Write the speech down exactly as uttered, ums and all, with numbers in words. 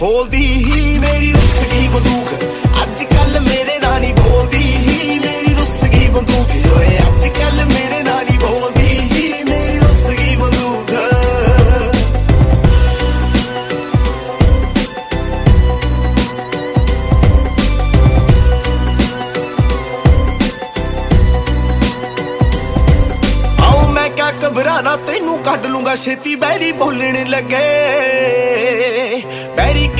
ਬੋਲਦੀ ਹੀ ਮੇਰੀ ਰੁੱਸ ਗਈ ਬੰਦੂਕ, ਅੱਜ ਕੱਲ ਮੇਰੇ ਨਾਲ ਨਹੀਂ ਬੋਲਦੀ ਹੀ ਮੇਰੀ ਰੁੱਸ ਗਈ ਬੰਦੂਕ, ਓਏ ਅੱਜ ਕੱਲ ਮੇਰੇ ਨਾਲ ਨਹੀਂ ਬੋਲਦੀ ਹੀ ਮੇਰੀ ਰੁੱਸ ਗਈ ਬੰਦੂਕ। ਆਓ ਮੈਂ ਕਿਆ ਘਬਰਾਣਾ, ਤੈਨੂੰ ਕੱਢ ਲੂੰਗਾ ਛੇਤੀ, ਬੈਰੀ ਬੋਲਣ ਲੱਗੇ ਬੈਰੀ